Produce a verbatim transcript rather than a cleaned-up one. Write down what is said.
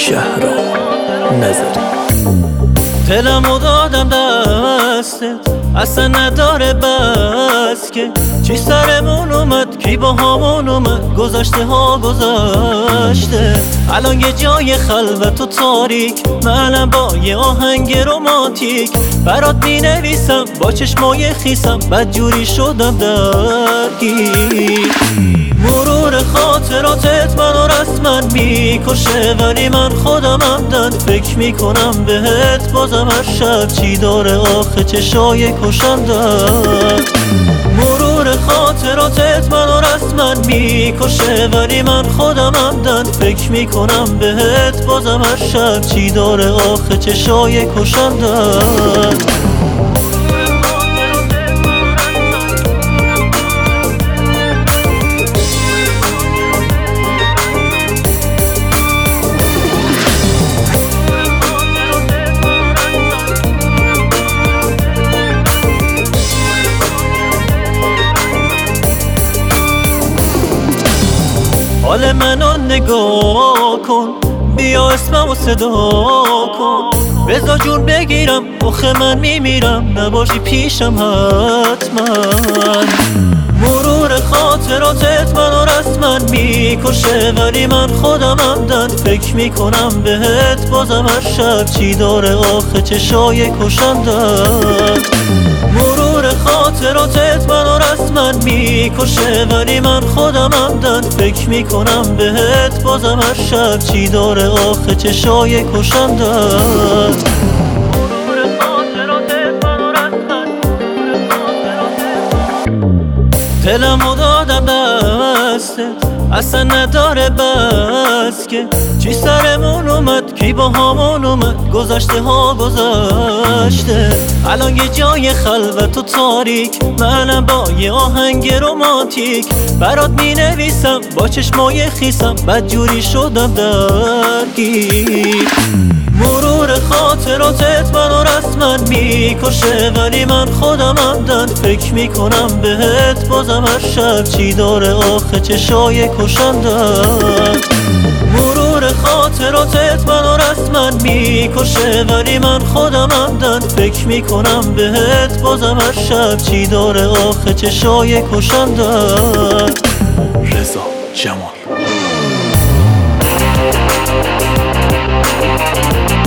شهرام نظری. دلمو دادم دستت اصلا نداره بس که چی سرمون اومد کی با همون اومد. گذشته ها گذشته الان یه جای خلوت و تاریک، منم با یه آهنگ رومانتیک برات می نویسم با چشمای خیسم. بدجوری شدم درگیر مرور خاطراتت منو رسما میکشه، ولی من خودم عمدن فکر میکنم بهت بازم هر شب. چی داره آخه چشای کشندن. مرور خاطراتت منو رسما میکشه، ولی من خودم عمدن فکر میکنم بهت بازم هر شب. چی داره آخه چشای کشندن. حال منو نگاه کن، بیا اسممو صدا کن. بذار جون بگیرم آخه من میمیرم نباشی پیشم حتما. مرور خاطراتت منو رسما میکشه، ولی من خودم عمدن فکر میکنم بهت بازم هر شب. چی داره آخه چشای کشندن. مرور خاطراتت منو رسما میکشه، ولی من خودم عمدن فکر میکنم بهت بازم هر شب. چی داره آخه چشای کشندن. دلمو دادم دستت اصلا نداره بس که چی سرمون اومد کی با همون اومد. گذشته ها گذشته الان یه جای خلوت و تاریک، منم با یه آهنگ رومانتیک برات می نویسم با چشمای خیسم. بدجوری شدم درگیر مرور خاطراتت منو رسما میکشه، ولی من خودم عمدن فکر میکنم بهت بازم هر شب. چی داره آخه چشای کشندن. مرور خاطراتت منو رسما میکشه، ولی من خودم عمدن فکر میکنم بهت بازم هر شب. چی داره آخه چشای کشندن. رضا جمال.